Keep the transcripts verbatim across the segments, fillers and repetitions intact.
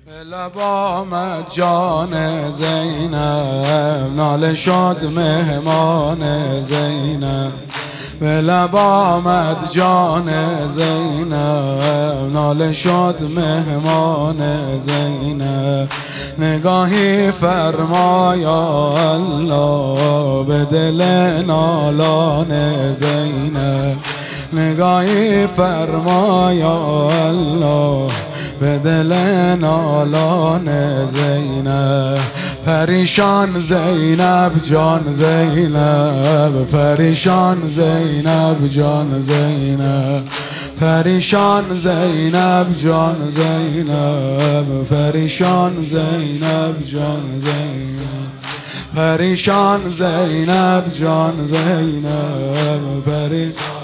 لب آمد جان زینب، ناله شد مهمان زینب. به لب آمد جان زینب، ناله شد مهمان زینب. نگاهی فرما یا الله به دل نالان زینب. نگاهی فرما یا الله به دل نالان زینب. پریشان زینب جان زینب، پریشان زینب جان زینب. پریشان زینب جان زینب، پریشان زینب جان زینب. پریشان زینب جان زینب، پریشان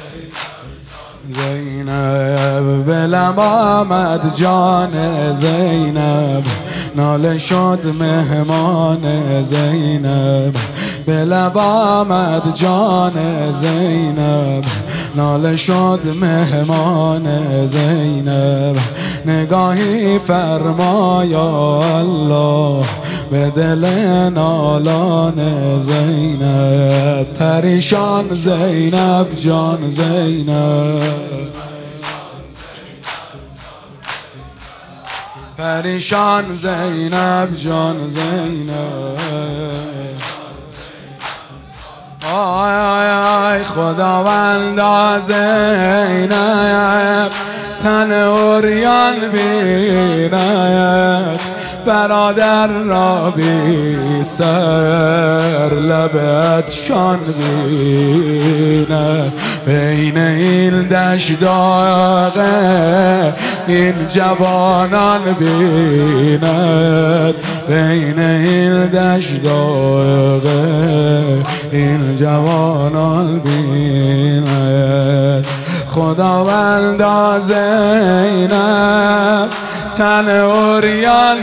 زینب. به لب آمد جان زینب، ناله شد مهمان زینب. به لب آمد جان زینب، ناله شد مهمان زینب. نگاهی فرما یا الله به دل نالان زینب. پریشان زینب جان زینب، پریشان زینب جان زینب. آی آی آی خداوندا زینب تن عریان بیند، برادر را بی سر لبت شان بیند. بین این دشت داغه این جوانان بیند، بین این دشت داغه این جوانان بیند. خداوندا زینب تن عریان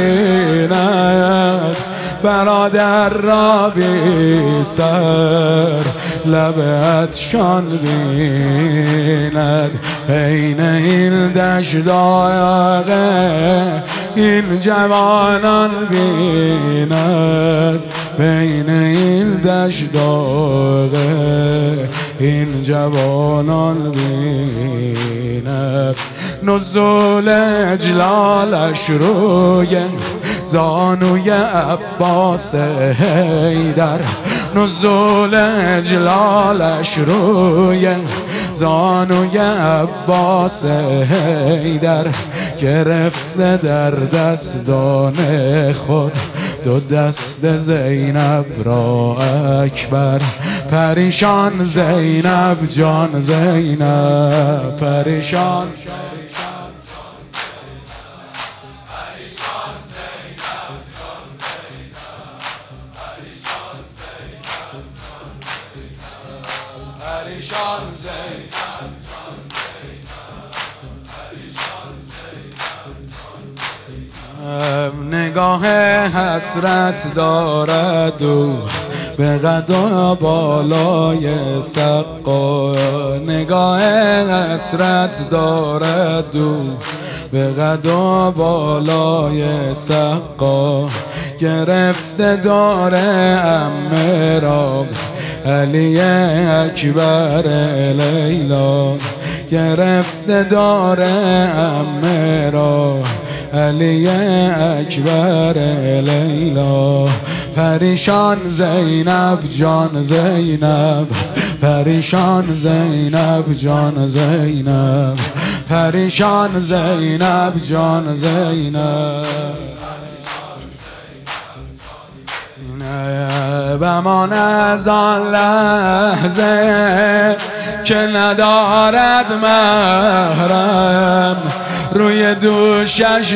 بیند، برادر را بی سر لبت شان بیند. بین این دشت داغه این جوانان بیند، بین این دشت داغه این جوانان بیند. نزول اجلالش روی زانوی عباس حیدر، نزول اجلالش روی زانوی عباس حیدر. گرفته در دستان خود دو دست زینب را اکبر. پریشان زینب جان زینب، پریشان پریشان زینب. نگاه حسرت دارد او به قد و بالای سقا. نگاه حسرت دارد او به قد و بالای سقا. گرفته داره عمه را علی اکبر لیلا. گرفته داره عمه را علی اکبر لیلا. پریشان زینب جان زینب، پریشان زینب جان زینب. پریشان زینب جان زینب. بمان از آن لحظه که ندارد محرم، روی دوشش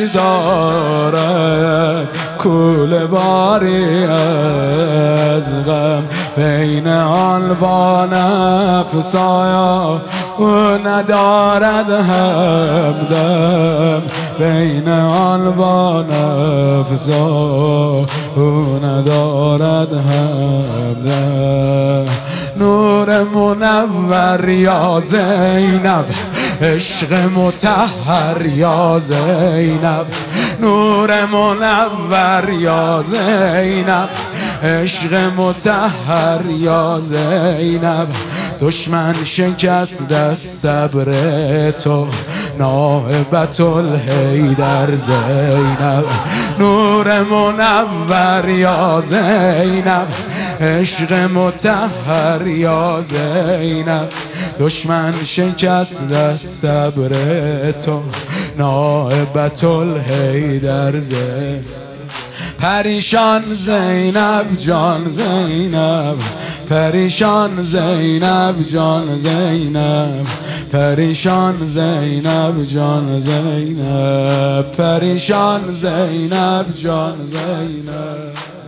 دارد کوله باری از غم. بین آن و نفسایا او ندارد همدم، بین آن و نفسا او ندارد همدم. نور منور یا زینب، عشق مطهر یا زینب، نور منور یا زینب، عشق مطهر یا زینب. دشمن شکست از صبر تو، نائبت الحیدر زینب، نور منور یا زینب، عشق مطهر یا زینب. دشمن شکست از صبر تو، نائبت الحیدر زینب. پریشان زینب جان زینب، پریشان زینب جان زینب، پریشان زینب جان زینب، پریشان زینب جان زینب.